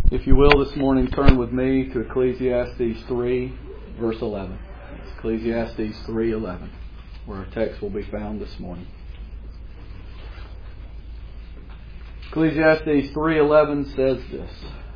If you will, this morning, turn with me to Ecclesiastes 3, verse 11. It's Ecclesiastes 3:11, where our text will be found this morning. Ecclesiastes 3:11 says this: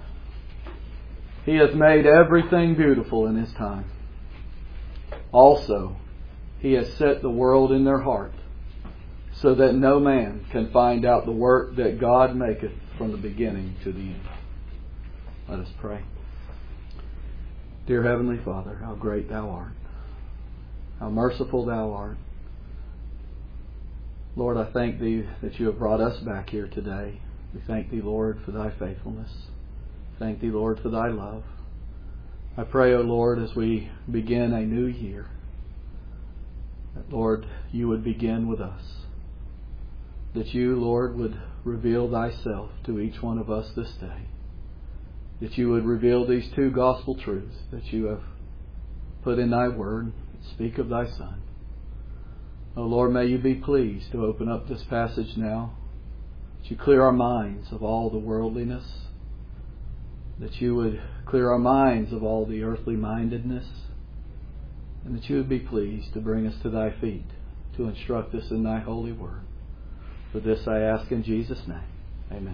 He has made everything beautiful in His time. Also, He has set the world in their heart, so that no man can find out the work that God maketh from the beginning to the end. Let us pray. Dear Heavenly Father, how great Thou art. How merciful Thou art. Lord, I thank Thee that You have brought us back here today. We thank Thee, Lord, for Thy faithfulness. Thank Thee, Lord, for Thy love. I pray, O Lord, as we begin a new year, that, Lord, You would begin with us. That You, Lord, would reveal Thyself to each one of us this day. That You would reveal these two gospel truths that You have put in Thy Word. Speak of Thy Son. Oh Lord, may You be pleased to open up this passage now. That You clear our minds of all the worldliness. That You would clear our minds of all the earthly mindedness. And that You would be pleased to bring us to Thy feet, to instruct us in Thy holy Word. For this I ask in Jesus' name. Amen.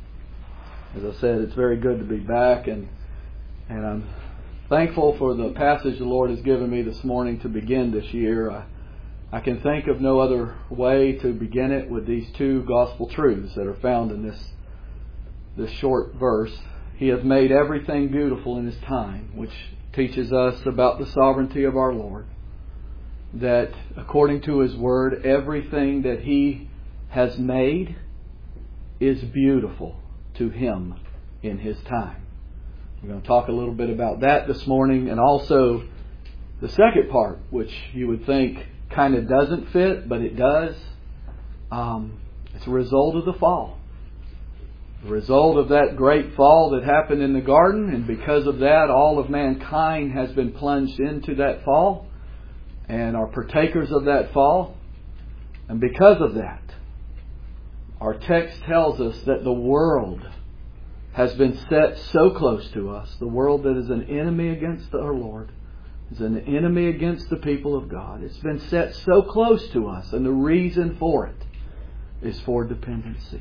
As I said, it's very good to be back, and I'm thankful for the passage the Lord has given me this morning to begin this year. I can think of no other way to begin it with these two gospel truths that are found in this short verse. He has made everything beautiful in His time, which teaches us about the sovereignty of our Lord. That according to His Word, everything that He has made is beautiful to Him in His time. We're going to talk a little bit about that this morning, and also the second part, which you would think kind of doesn't fit, but it does. It's a result of the fall. The result of that great fall that happened in the garden, and because of that, all of mankind has been plunged into that fall and are partakers of that fall. And because of that, our text tells us that the world has been set so close to us, the world that is an enemy against our Lord, is an enemy against the people of God. It's been set so close to us, and the reason for it is for dependency.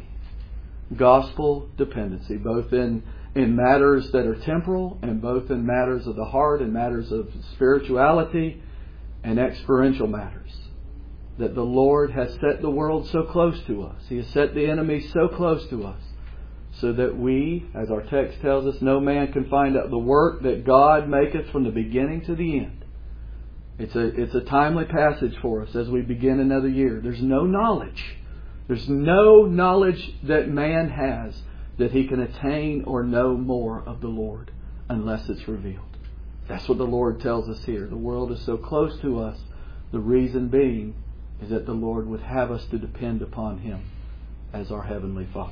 Gospel dependency, both in matters that are temporal and both in matters of the heart and matters of spirituality and experiential matters. That the Lord has set the world so close to us. He has set the enemy so close to us, so that we, as our text tells us, no man can find out the work that God maketh from the beginning to the end. It's a timely passage for us as we begin another year. There's no knowledge. There's no knowledge that man has that he can attain or know more of the Lord unless it's revealed. That's what the Lord tells us here. The world is so close to us. The reason being is that the Lord would have us to depend upon Him as our Heavenly Father.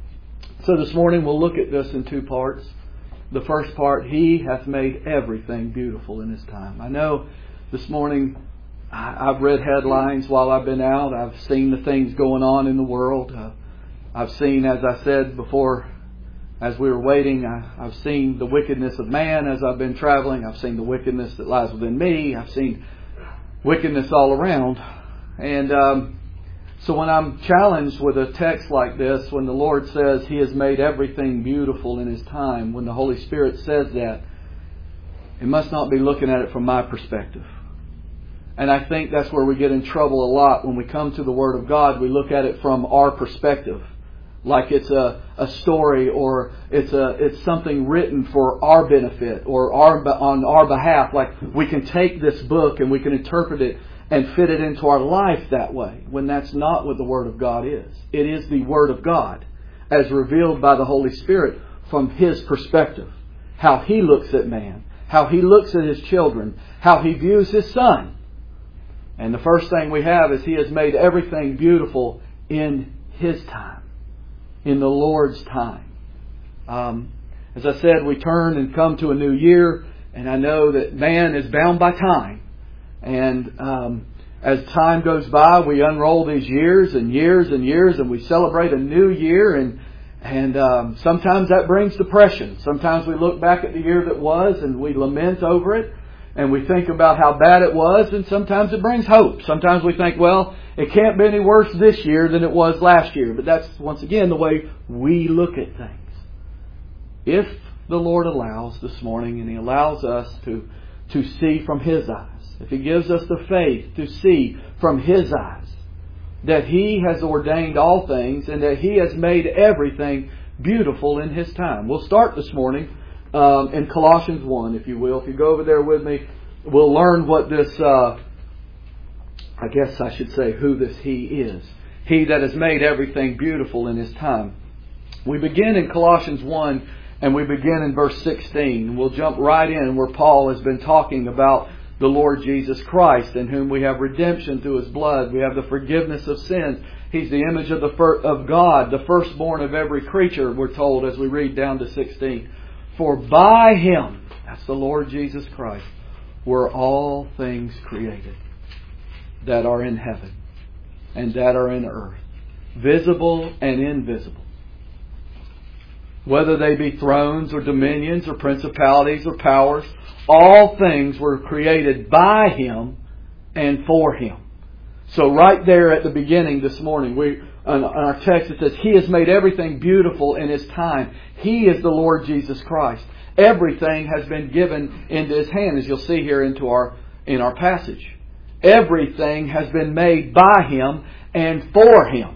So this morning we'll look at this in two parts. The first part, He hath made everything beautiful in His time. I know this morning I've read headlines while I've been out. I've seen the things going on in the world. I've seen, as I said before, as we were waiting, I've seen the wickedness of man as I've been traveling. I've seen the wickedness that lies within me. I've seen wickedness all around. And so when I'm challenged with a text like this, when the Lord says He has made everything beautiful in His time, when the Holy Spirit says that, it must not be looking at it from my perspective. And I think that's where we get in trouble a lot. When we come to the Word of God, we look at it from our perspective. Like it's a story, or it's something written for our benefit or on our behalf. Like we can take this book and we can interpret it and fit it into our life that way, when that's not what the Word of God is. It is the Word of God as revealed by the Holy Spirit from His perspective. How He looks at man, how He looks at His children, how He views His Son. And the first thing we have is He has made everything beautiful in His time, in the Lord's time. As I said, we turn and come to a new year, and I know that man is bound by time. And as time goes by, we unroll these years and years and years, and we celebrate a new year. And sometimes that brings depression. Sometimes we look back at the year that was and we lament over it. And we think about how bad it was. And sometimes it brings hope. Sometimes we think, well, it can't be any worse this year than it was last year. But that's, once again, the way we look at things. If the Lord allows this morning, and He allows us to see from His eyes, if He gives us the faith to see from His eyes, that He has ordained all things and that He has made everything beautiful in His time. We'll start this morning in Colossians 1, if you will. If you go over there with me, we'll learn what this, I guess I should say, who this He is. He that has made everything beautiful in His time. We begin in Colossians 1 and we begin in verse 16. We'll jump right in where Paul has been talking about the Lord Jesus Christ, in whom we have redemption through His blood. We have the forgiveness of sins. He's the image of God, the firstborn of every creature, we're told as we read down to 16. For by Him, that's the Lord Jesus Christ, were all things created that are in heaven and that are in earth, visible and invisible. Whether they be thrones or dominions or principalities or powers, all things were created by Him and for Him. So right there at the beginning this morning, on our text it says, He has made everything beautiful in His time. He is the Lord Jesus Christ. Everything has been given into His hand, as you'll see here in our passage. Everything has been made by Him and for Him.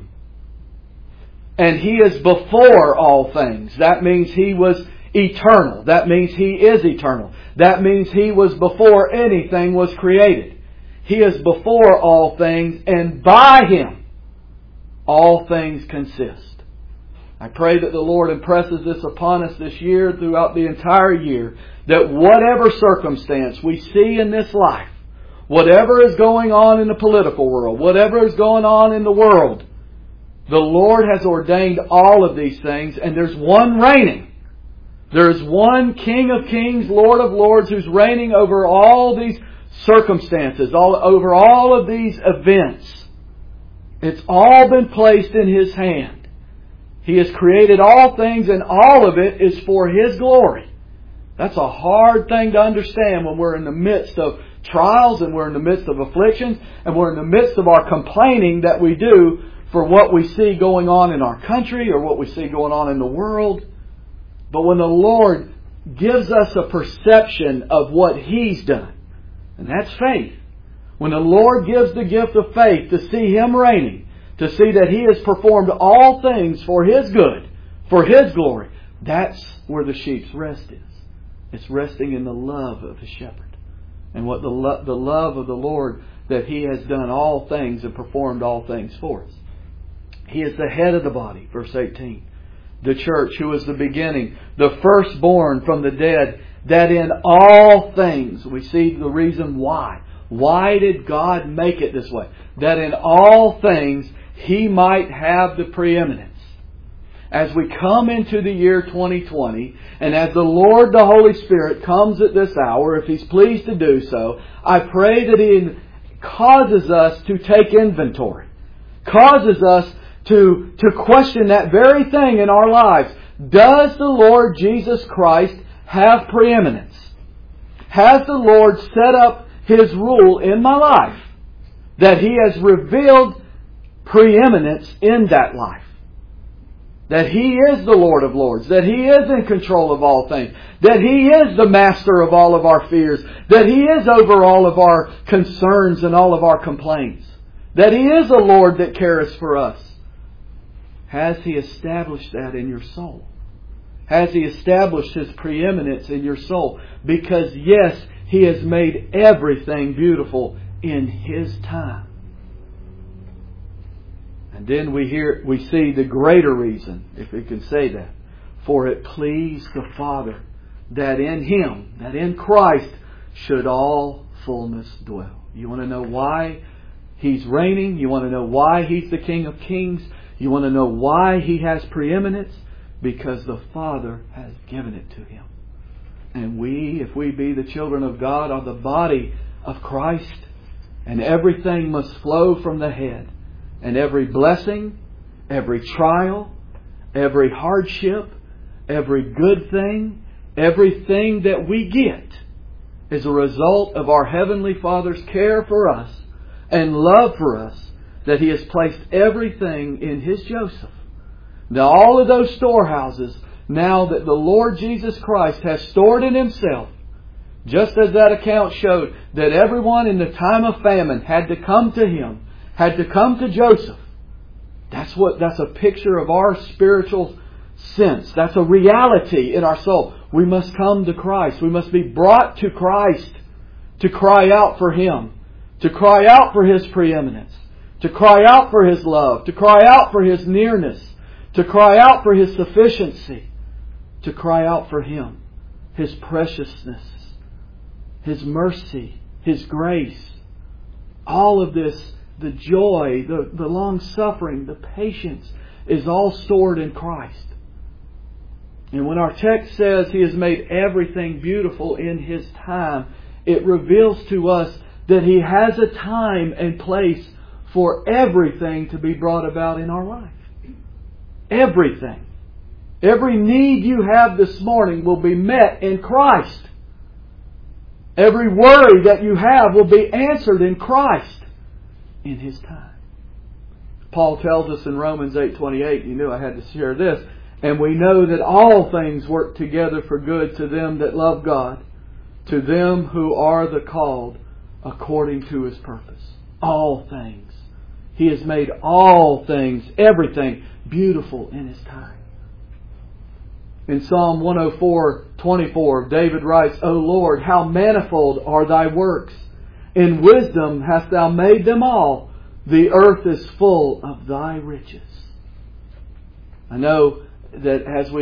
And He is before all things. That means He was eternal. That means He is eternal. That means He was before anything was created. He is before all things, and by Him all things consist. I pray that the Lord impresses this upon us this year, throughout the entire year, that whatever circumstance we see in this life, whatever is going on in the political world, whatever is going on in the world, the Lord has ordained all of these things, and there's one reigning. There's one King of Kings, Lord of Lords, who's reigning over all these circumstances, over all of these events. It's all been placed in His hand. He has created all things, and all of it is for His glory. That's a hard thing to understand when we're in the midst of trials, and we're in the midst of afflictions, and we're in the midst of our complaining that we do for what we see going on in our country or what we see going on in the world. But when the Lord gives us a perception of what He's done, and that's faith. When the Lord gives the gift of faith to see Him reigning, to see that He has performed all things for His good, for His glory, that's where the sheep's rest is. It's resting in the love of the shepherd. And what the love of the Lord, that He has done all things and performed all things for us. He is the head of the body, verse 18. The church, who is the beginning, the firstborn from the dead, that in all things, we see the reason why. Why did God make it this way? That in all things He might have the preeminence. As we come into the year 2020, and as the Lord, the Holy Spirit, comes at this hour, if He's pleased to do so, I pray that He causes us to take inventory. Causes us to question that very thing in our lives. Does the Lord Jesus Christ have preeminence? Has the Lord set up His rule in my life that He has revealed preeminence in that life? That He is the Lord of Lords, that He is in control of all things, that He is the master of all of our fears, that He is over all of our concerns and all of our complaints, that He is a Lord that cares for us. Has He established that in your soul? Has He established His preeminence in your soul? Because yes, He has made everything beautiful in His time. And then we see the greater reason, if we can say that. For it pleased the Father that in Him, that in Christ, should all fullness dwell. You want to know why He's reigning? You want to know why He's the King of Kings? You want to know why He has preeminence? Because the Father has given it to Him. And we, if we be the children of God, are the body of Christ. And everything must flow from the head. And every blessing, every trial, Every hardship, every good thing, everything that we get is a result of our Heavenly Father's care for us and love for us, that He has placed everything in His Joseph. Now all of those storehouses, now that the Lord Jesus Christ has stored in Himself, just as that account showed that everyone in the time of famine had to come to Him, had to come to Joseph. That's a picture of our spiritual sense. That's a reality in our soul. We must come to Christ. We must be brought to Christ to cry out for Him, to cry out for His preeminence, to cry out for His love, to cry out for His nearness, to cry out for His sufficiency, to cry out for Him, His preciousness, His mercy, His grace. All of this, the joy, the long-suffering, the patience, is all stored in Christ. And when our text says He has made everything beautiful in His time, it reveals to us that He has a time and place for everything to be brought about in our life. Everything. Every need you have this morning will be met in Christ. Every worry that you have will be answered in Christ in His time. Paul tells us in Romans 8:28, you knew I had to share this, and we know that all things work together for good to them that love God, to them who are the called according to His purpose. All things. He has made all things, everything, beautiful in His time. In Psalm 104:24, David writes, O Lord, how manifold are Thy works! In wisdom hast Thou made them all. The earth is full of Thy riches. I know that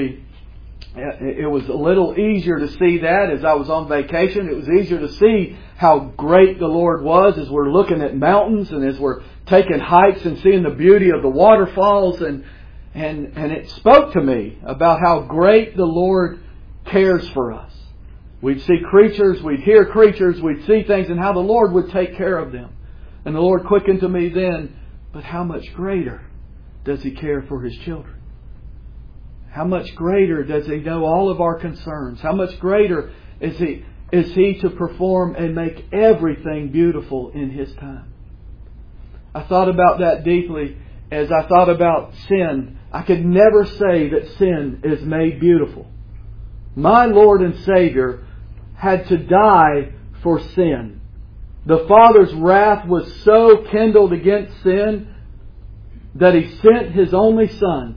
it was a little easier to see that as I was on vacation. It was easier to see how great the Lord was as we're looking at mountains and as we're taking hikes and seeing the beauty of the waterfalls. And it spoke to me about how great the Lord cares for us. We'd see creatures, we'd hear creatures, we'd see things, and how the Lord would take care of them. And the Lord quickened to me then, but how much greater does He care for His children? How much greater does He know all of our concerns? How much greater is He to perform and make everything beautiful in His time? I thought about that deeply as I thought about sin. I could never say that sin is made beautiful. My Lord and Savior had to die for sin. The Father's wrath was so kindled against sin that He sent His only Son.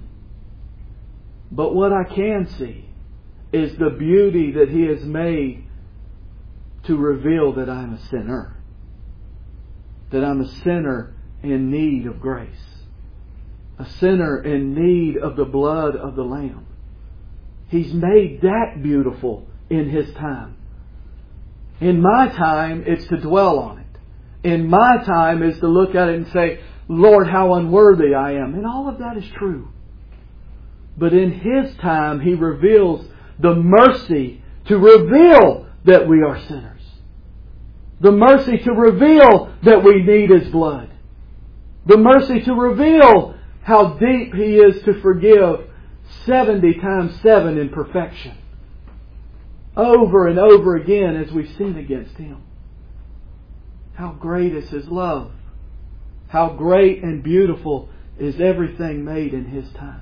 But what I can see is the beauty that He has made to reveal that I'm a sinner. That I'm a sinner in need of grace. A sinner in need of the blood of the Lamb. He's made that beautiful in His time. In my time, it's to dwell on it. In my time is to look at it and say, Lord, how unworthy I am. And all of that is true. But in His time, He reveals the mercy to reveal that we are sinners. The mercy to reveal that we need His blood. The mercy to reveal how deep He is to forgive 70 times 7 in perfection. Over and over again as we sin against Him. How great is His love. How great and beautiful is everything made in His time.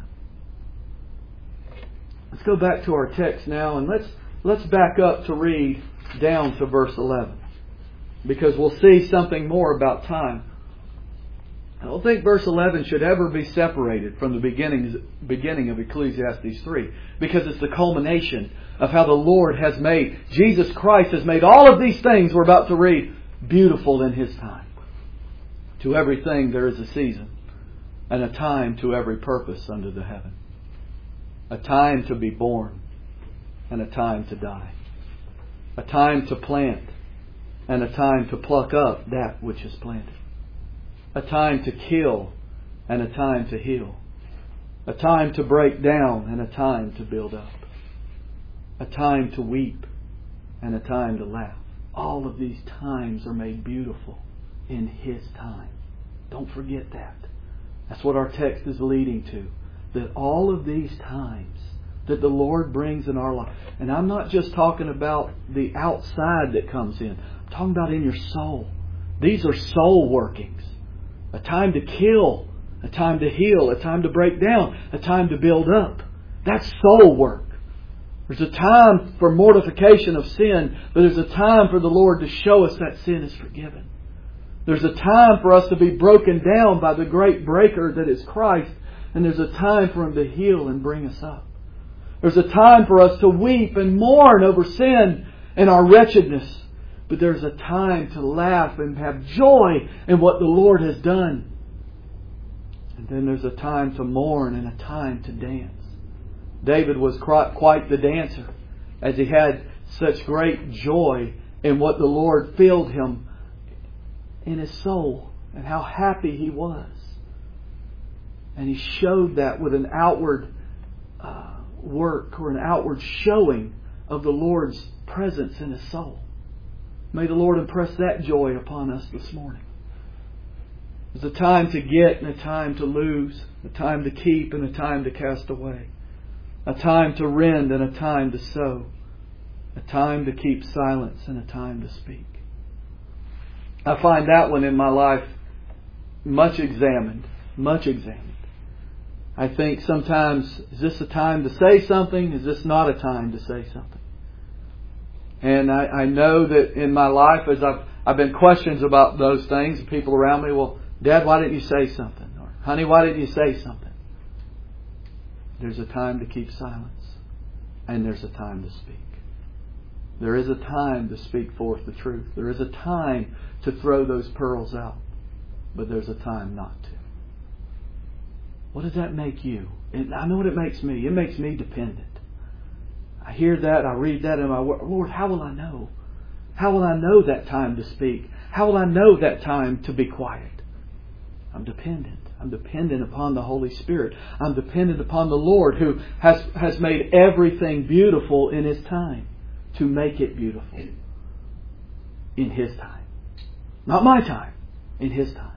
Let's go back to our text now and let's back up to read down to verse 11. Because we'll see something more about time. I don't think verse 11 should ever be separated from the beginning of Ecclesiastes 3. Because it's the culmination of how the Lord has made, Jesus Christ has made all of these things we're about to read beautiful in His time. To everything there is a season, and a time to every purpose under the heaven. A time to be born, and a time to die. A time to plant, and a time to pluck up that which is planted. A time to kill, and a time to heal. A time to break down, and a time to build up. A time to weep, and a time to laugh. All of these times are made beautiful in His time. Don't forget that. That's what our text is leading to. that all of these times that the Lord brings in our life, and I'm not just talking about the outside that comes in, I'm talking about in your soul. These are soul workings. A time to kill, a time to heal, a time to break down, a time to build up. That's soul work. There's a time for mortification of sin, but there's a time for the Lord to show us that sin is forgiven. There's a time for us to be broken down by the great breaker that is Christ, and there's a time for Him to heal and bring us up. There's a time for us to weep and mourn over sin and our wretchedness, but there's a time to laugh and have joy in what the Lord has done. And then there's a time to mourn and a time to dance. David was quite the dancer, as he had such great joy in what the Lord filled him in his soul and how happy he was. And he showed that with an outward work or an outward showing of the Lord's presence in his soul. May the Lord impress that joy upon us this morning. There's a time to get and a time to lose, a time to keep and a time to cast away, a time to rend and a time to sow, a time to keep silence and a time to speak. I find that one in my life much examined. I think sometimes, is this a time to say something? Is this not a time to say something? And I know that in my life, as I've been questions about those things, people around me, well, Dad, why didn't you say something? Or, honey, why didn't you say something? There's a time to keep silence, and there's a time to speak. There is a time to speak forth the truth. There is a time to throw those pearls out, but there's a time not to. What does that make you? And I know what it makes me. It makes me dependent. I hear that, I read that in my word. Lord, how will I know? How will I know that time to speak? How will I know that time to be quiet? I'm dependent. I'm dependent upon the Holy Spirit. I'm dependent upon the Lord who has made everything beautiful in His time to make it beautiful in His time. Not my time, in His time.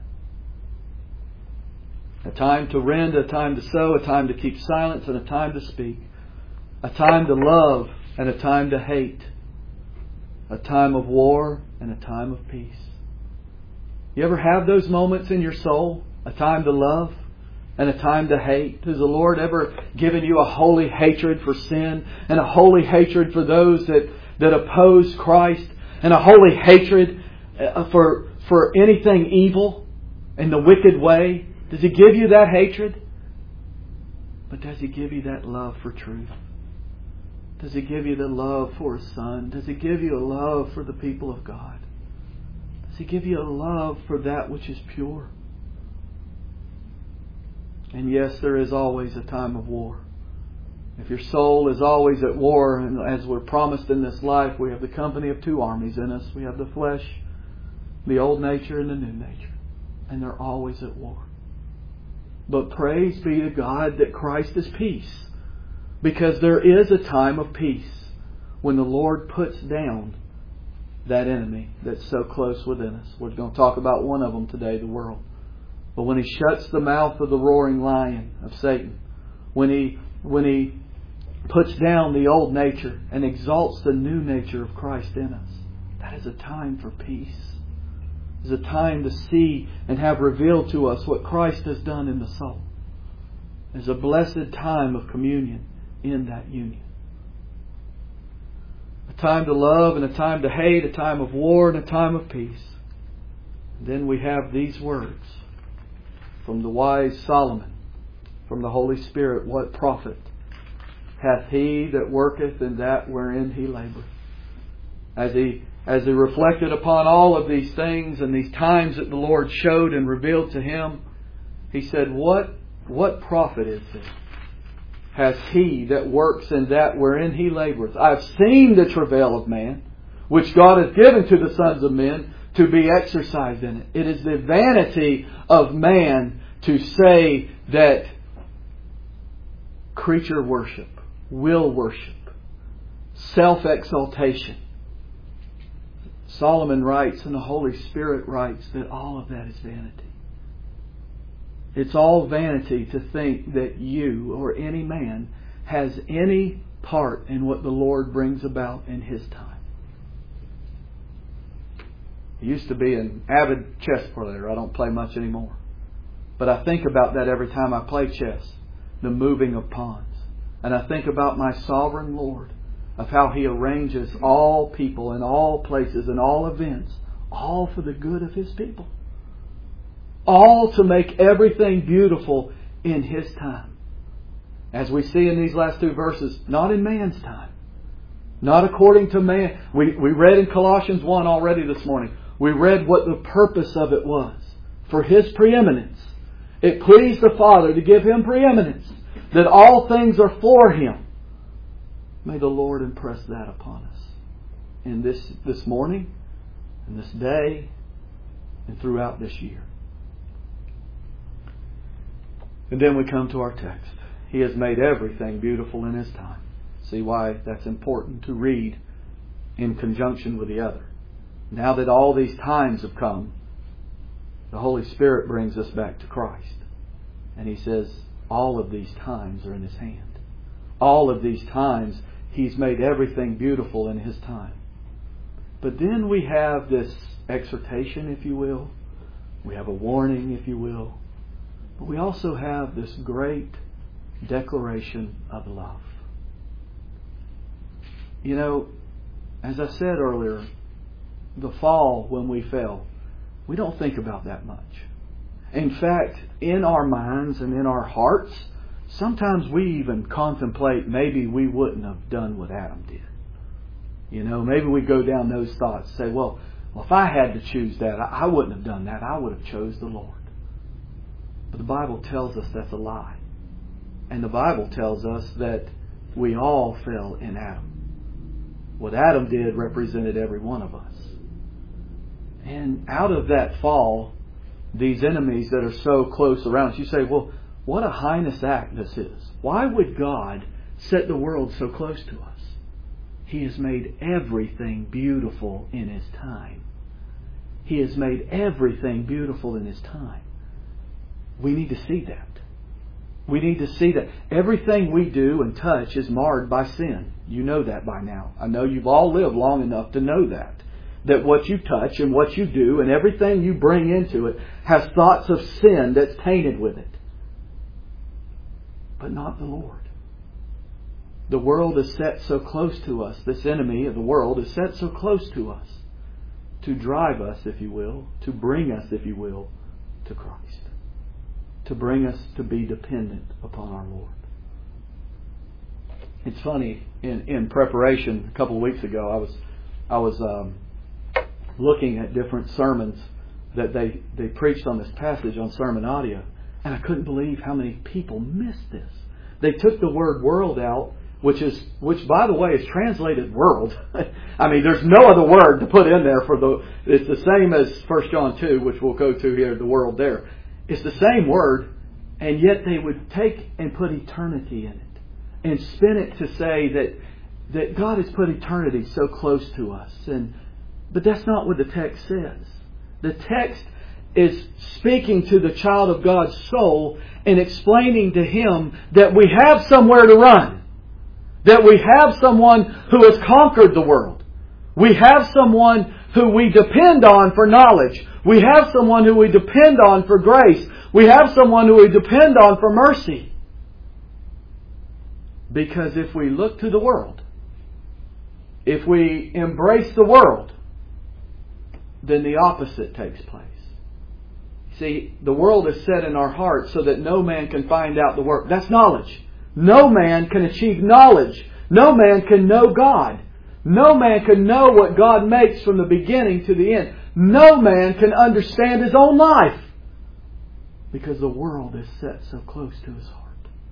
A time to rend, a time to sow, a time to keep silence, and a time to speak. A time to love and a time to hate. A time of war and a time of peace. You ever have those moments in your soul? A time to love and a time to hate? Has the Lord ever given you a holy hatred for sin and a holy hatred for those that oppose Christ and a holy hatred for anything evil and the wicked way? Does He give you that hatred? But does He give you that love for truth? Does He give you the love for His Son? Does He give you a love for the people of God? Does He give you a love for that which is pure? And yes, there is always a time of war. If your soul is always at war, and as we're promised in this life, we have the company of two armies in us. We have the flesh, the old nature, and the new nature. And they're always at war. But praise be to God that Christ is peace. Because there is a time of peace when the Lord puts down that enemy that's so close within us. We're going to talk about one of them today, the world. But when He shuts the mouth of the roaring lion of Satan, when He puts down the old nature and exalts the new nature of Christ in us, that is a time for peace. It's a time to see and have revealed to us what Christ has done in the soul. It's a blessed time of communion in that union. A time to love and a time to hate, a time of war and a time of peace. And then we have these words from the wise Solomon, from the Holy Spirit. What profit hath he that worketh in that wherein he laboureth? As he reflected upon all of these things and these times that the Lord showed and revealed to him, he said, What profit is it? Has he that works in that wherein he laboureth? I've seen the travail of man, which God has given to the sons of men to be exercised in it. It is the vanity of man to say that creature worship, will worship, self-exaltation. Solomon writes and the Holy Spirit writes that all of that is vanity. It's all vanity to think that you or any man has any part in what the Lord brings about in His time. I used to be an avid chess player. I don't play much anymore. But I think about that every time I play chess, the moving of pawns. And I think about my sovereign Lord, of how He arranges all people and all places and all events, all for the good of His people. All to make everything beautiful in His time. As we see in these last two verses, not in man's time. Not according to man. We read in Colossians 1 already this morning. We read what the purpose of it was. For His preeminence. It pleased the Father to give Him preeminence. That all things are for Him. May the Lord impress that upon us. In this morning, and this day, and throughout this year. And then we come to our text. He has made everything beautiful in His time. See why that's important to read in conjunction with the other. Now that all these times have come, the Holy Spirit brings us back to Christ. And He says, all of these times are in His hand. All of these times, He's made everything beautiful in His time. But then we have this exhortation, if you will. We have a warning, if you will. But we also have this great declaration of love. You know, as I said earlier, the fall, when we fell, we don't think about that much. In fact, in our minds and in our hearts, sometimes we even contemplate maybe we wouldn't have done what Adam did. You know, maybe we go down those thoughts and say, well, if I had to choose that, I wouldn't have done that. I would have chose the Lord. But the Bible tells us that's a lie. And the Bible tells us that we all fell in Adam. What Adam did represented every one of us. And out of that fall, these enemies that are so close around us, you say, well, what a heinous act this is. Why would God set the world so close to us? He has made everything beautiful in His time. He has made everything beautiful in His time. We need to see that. We need to see that everything we do and touch is marred by sin. You know that by now. I know you've all lived long enough to know that. That what you touch and what you do and everything you bring into it has thoughts of sin that's tainted with it. But not the Lord. The world is set so close to us. This enemy of the world is set so close to us to drive us, if you will, to bring us, if you will, to Christ. To bring us to be dependent upon our Lord. It's funny, in preparation a couple of weeks ago, I was looking at different sermons that they preached on this passage on Sermon Audio, and I couldn't believe how many people missed this. They took the word world out, which by the way is translated world. I mean, there's no other word to put in there it's the same as 1 John 2, which we'll go to here, the world there. It's the same word, and yet they would take and put eternity in it and spin it to say that God has put eternity so close to us. But that's not what the text says. The text is speaking to the child of God's soul and explaining to him that we have somewhere to run. That we have someone who has conquered the world. We have someone who we depend on for knowledge. We have someone who we depend on for grace. We have someone who we depend on for mercy. Because if we look to the world, if we embrace the world, then the opposite takes place. See, the world is set in our hearts so that no man can find out the work. That's knowledge. No man can achieve knowledge. No man can know God. No man can know what God makes from the beginning to the end. No man can understand his own life. Because the world is set so close to his heart.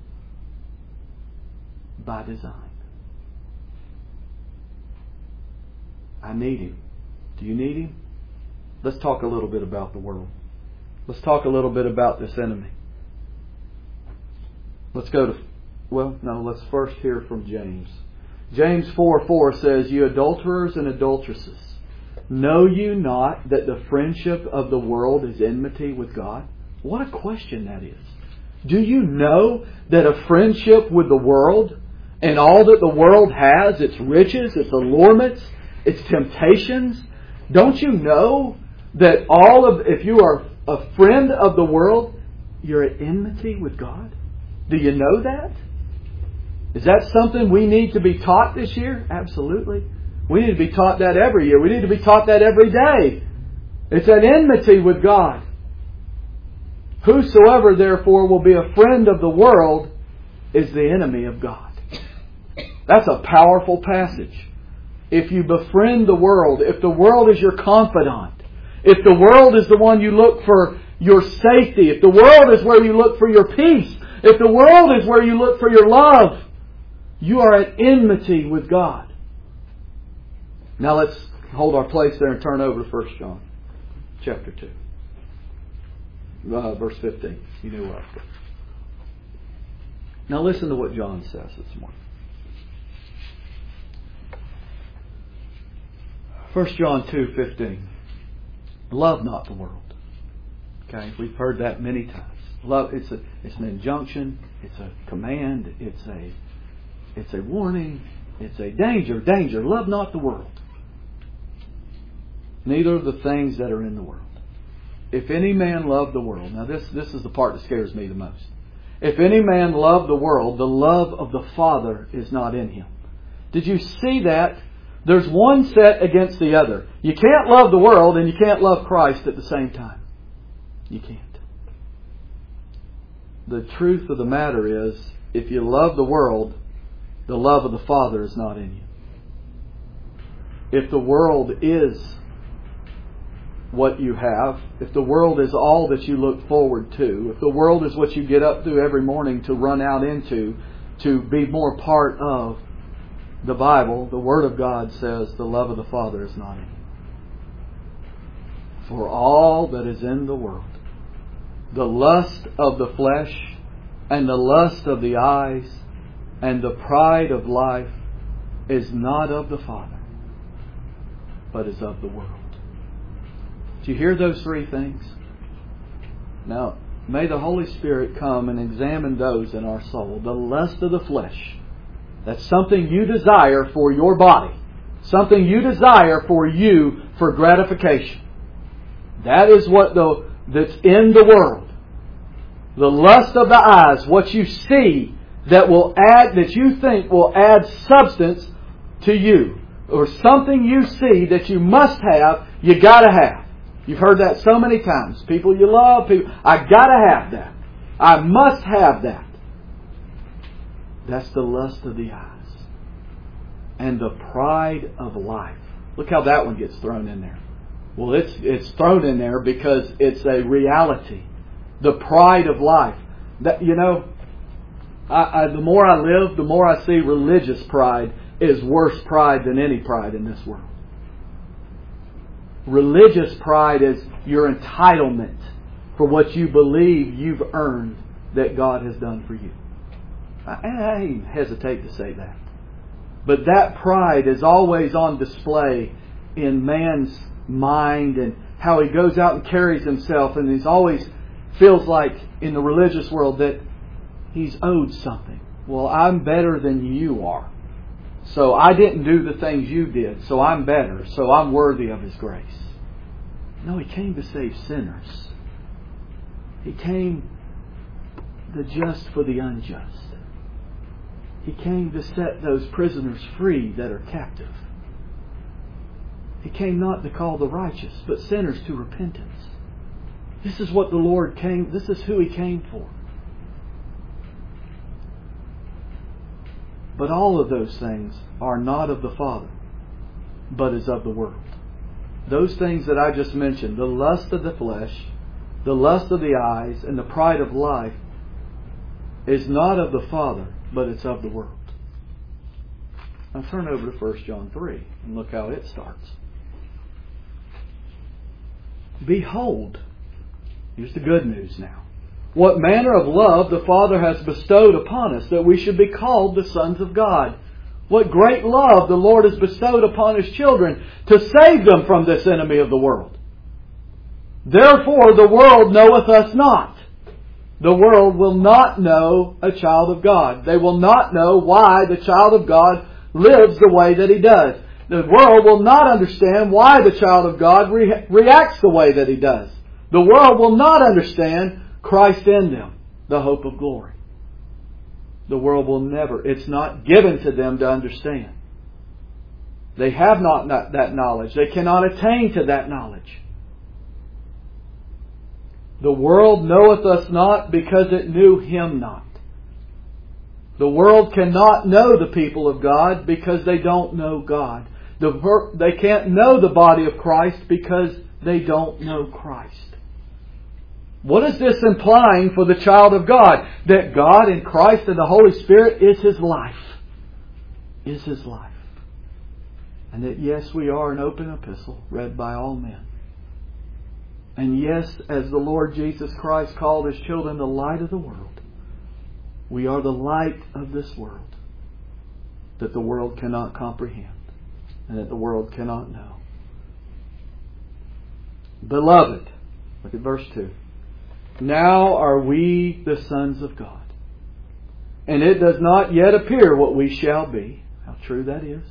By design. I need Him. Do you need Him? Let's talk a little bit about the world. Let's talk a little bit about this enemy. Let's first hear from James. James 4:4 says, "You adulterers and adulteresses, know you not that the friendship of the world is enmity with God?" What a question that is. Do you know that a friendship with the world and all that the world has, its riches, its allurements, its temptations, don't you know that if you are a friend of the world, you're at enmity with God? Do you know that? Is that something we need to be taught this year? Absolutely. We need to be taught that every year. We need to be taught that every day. It's at enmity with God. Whosoever therefore will be a friend of the world is the enemy of God. That's a powerful passage. If you befriend the world, if the world is your confidant, if the world is the one you look for your safety, if the world is where you look for your peace, if the world is where you look for your love, you are at enmity with God. Now let's hold our place there and turn over to 1 John chapter 2. Verse 15. You knew where I was going. Now listen to what John says this morning. 1 John 2:15. Love not the world. Okay, we've heard that many times. Love, it's an injunction, it's a command, it's a warning, it's a danger. Love not the world. Neither the things that are in the world. If any man love the world, now this is the part that scares me the most. If any man love the world, the love of the Father is not in him. Did you see that? There's one set against the other. You can't love the world and you can't love Christ at the same time. You can't. The truth of the matter is, if you love the world, the love of the Father is not in you. If the world is what you have, if the world is all that you look forward to, if the world is what you get up to every morning to run out into, to be more part of, the Bible, the Word of God says the love of the Father is not in you. For all that is in the world, the lust of the flesh and the lust of the eyes and the pride of life is not of the Father, but is of the world. Do you hear those three things? Now, may the Holy Spirit come and examine those in our soul. The lust of the flesh. That's something you desire for your body. Something you desire for you for gratification. That is that's in the world. The lust of the eyes, what you see that you think will add substance to you. Or something you see that you must have, you gotta have. You've heard that so many times. People you love, I gotta have that. I must have that. That's the lust of the eyes. And the pride of life. Look how that one gets thrown in there. Well, it's thrown in there because it's a reality. The pride of life. That, the more I live, the more I see religious pride is worse pride than any pride in this world. Religious pride is your entitlement for what you believe you've earned that God has done for you. I hesitate to say that. But that pride is always on display in man's mind and how he goes out and carries himself, and he's always feels like in the religious world that he's owed something. Well, I'm better than you are. So I didn't do the things you did, so I'm better, so I'm worthy of His grace. No, He came to save sinners. He came the just for the unjust. He came to set those prisoners free that are captive. He came not to call the righteous, but sinners to repentance. This is what the Lord came, this is who He came for. But all of those things are not of the Father, but is of the world. Those things that I just mentioned, the lust of the flesh, the lust of the eyes, and the pride of life, is not of the Father, but it's of the world. Now turn over to 1 John 3 and look how it starts. Behold, here's the good news now. What manner of love the Father has bestowed upon us, that we should be called the sons of God. What great love the Lord has bestowed upon His children to save them from this enemy of the world. Therefore the world knoweth us not, the world will not know a child of God. They will not know why the child of God lives the way that he does. The world will not understand why the child of God reacts the way that he does. The world will not understand Christ in them, the hope of glory. The world will never. It's not given to them to understand. They have not that knowledge. They cannot attain to that knowledge. The world knoweth us not because it knew Him not. The world cannot know the people of God because they don't know God. They can't know the body of Christ because they don't know Christ. What is this implying for the child of God? That God and Christ and the Holy Spirit is his life. Is his life. And that yes, we are an open epistle read by all men. And yes, as the Lord Jesus Christ called His children the light of the world, we are the light of this world that the world cannot comprehend and that the world cannot know. Beloved, look at verse 2. Now are we the sons of God, and it does not yet appear what we shall be. How true that is.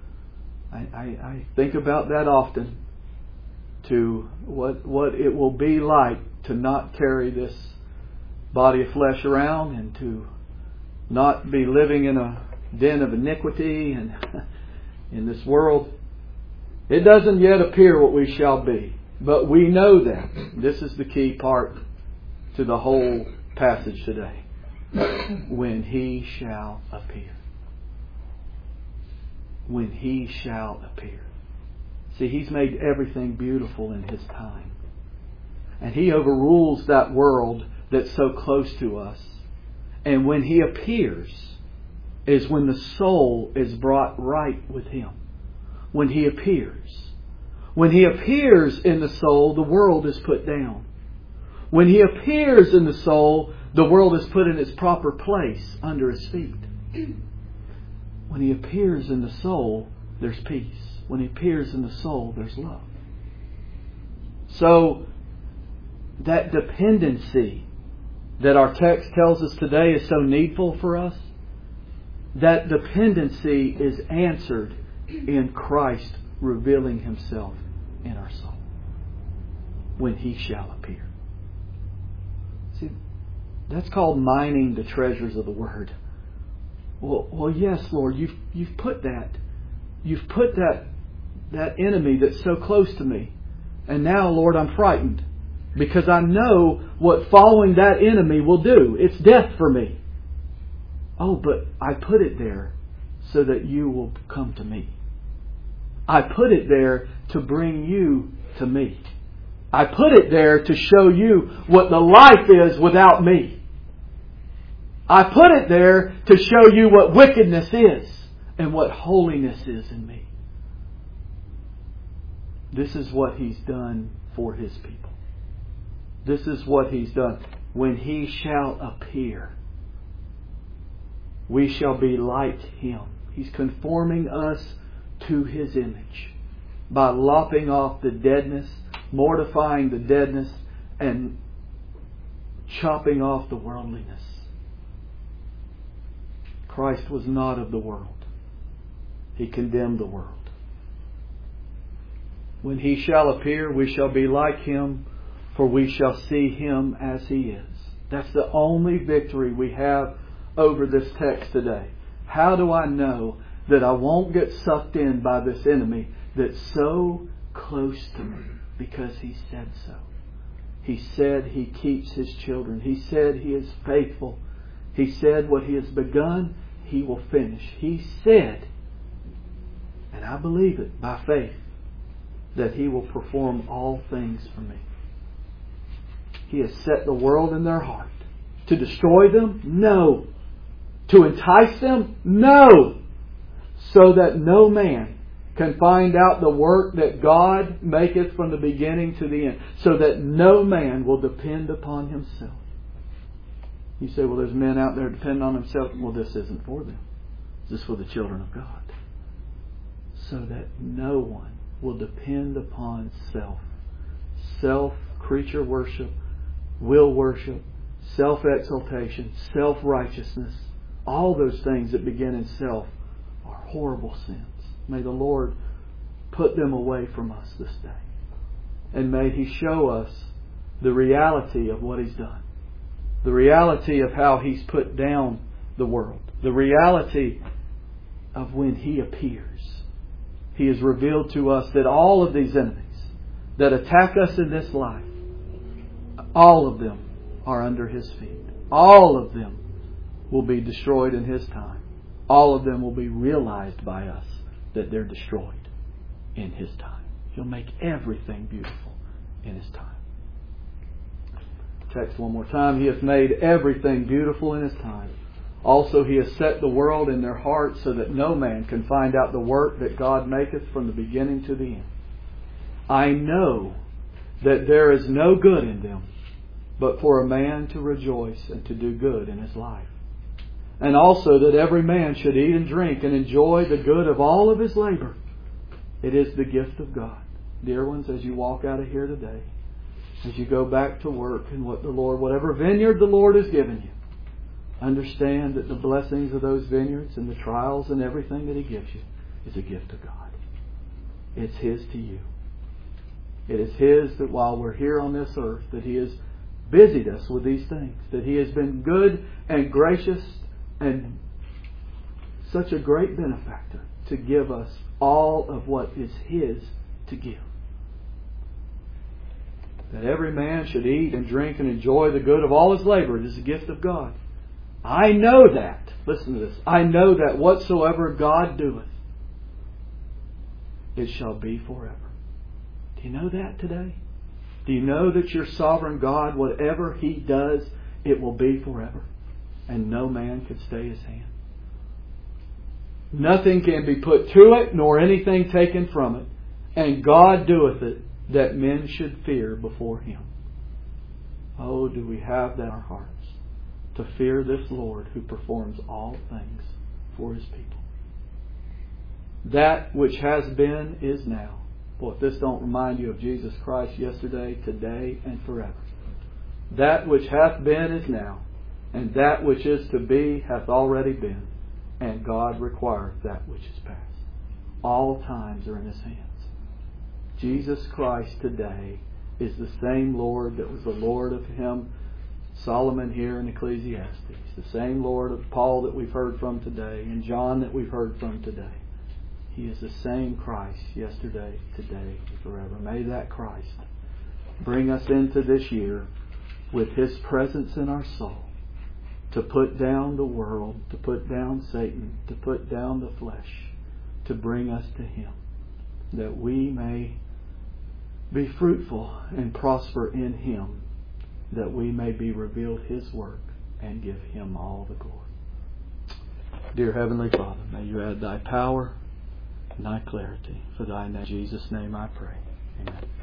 I think about that often, to what it will be like to not carry this body of flesh around and to not be living in a den of iniquity and in this world. It doesn't yet appear what we shall be, but we know that. This is the key part to the whole passage today. When He shall appear. When He shall appear. See, He's made everything beautiful in His time. And He overrules that world that's so close to us. And when He appears is when the soul is brought right with Him. When He appears. When He appears in the soul, the world is put down. When He appears in the soul, the world is put in its proper place under His feet. When He appears in the soul, there's peace. When He appears in the soul, there's love. So, that dependency that our text tells us today is so needful for us, that dependency is answered in Christ revealing Himself in our soul. When He shall appear. See, that's called mining the treasures of the Word. Well, yes, Lord, you've put that. You've put that enemy that's so close to me. And now, Lord, I'm frightened. Because I know what following that enemy will do. It's death for me. Oh, but I put it there so that you will come to me. I put it there to bring you to me. I put it there to show you what the life is without me. I put it there to show you what wickedness is and what holiness is in me. This is what He's done for His people. This is what He's done. When He shall appear, we shall be like Him. He's conforming us to His image by lopping off the deadness, mortifying the deadness, and chopping off the worldliness. Christ was not of the world. He condemned the world. When He shall appear, we shall be like Him, for we shall see Him as He is. That's the only victory we have over this text today. How do I know that I won't get sucked in by this enemy that's so close to me? Because He said so. He said He keeps His children. He said He is faithful. He said what He has begun, He will finish. He said, and I believe it by faith, that He will perform all things for me. He has set the world in their heart. To destroy them? No. To entice them? No. So that no man can find out the work that God maketh from the beginning to the end. So that no man will depend upon himself. You say, well, there's men out there depending on themselves. Well, this isn't for them. This is for the children of God. So that no one will depend upon self. Self, creature worship, will worship, self-exaltation, self-righteousness, all those things that begin in self are horrible sins. May the Lord put them away from us this day. And may He show us the reality of what He's done. The reality of how He's put down the world. The reality of when He appears. He has revealed to us that all of these enemies that attack us in this life, all of them are under His feet. All of them will be destroyed in His time. All of them will be realized by us that they're destroyed in His time. He'll make everything beautiful in His time. Text one more time. He hath made everything beautiful in His time. Also He has set the world in their hearts so that no man can find out the work that God maketh from the beginning to the end. I know that there is no good in them, but for a man to rejoice and to do good in his life. And also that every man should eat and drink and enjoy the good of all of his labor. It is the gift of God. Dear ones, as you walk out of here today, as you go back to work and whatever vineyard the Lord has given you, understand that the blessings of those vineyards and the trials and everything that He gives you is a gift of God. It's His to you. It is His that while we're here on this earth, that He has busied us with these things. That He has been good and gracious and such a great benefactor to give us all of what is His to give. That every man should eat and drink and enjoy the good of all his labor. It is a gift of God. I know that. Listen to this. I know that whatsoever God doeth, it shall be forever. Do you know that today? Do you know that your sovereign God, whatever He does, it will be forever? And no man can stay His hand. Nothing can be put to it, nor anything taken from it. And God doeth it, that men should fear before Him. Oh, do we have that in our hearts, to fear this Lord who performs all things for His people. That which has been is now. Boy, if this don't remind you of Jesus Christ yesterday, today, and forever. That which hath been is now, and that which is to be hath already been, and God requireth that which is past. All times are in His hands. Jesus Christ today is the same Lord that was the Lord of Him, Solomon here in Ecclesiastes. The same Lord of Paul that we've heard from today, and John that we've heard from today. He is the same Christ yesterday, today, and forever. May that Christ bring us into this year with His presence in our soul, to put down the world, to put down Satan, to put down the flesh, to bring us to Him, that we may be fruitful and prosper in Him, that we may be revealed His work and give Him all the glory. Dear Heavenly Father, may You add Thy power and Thy clarity. For Thy name, in Jesus' name I pray. Amen.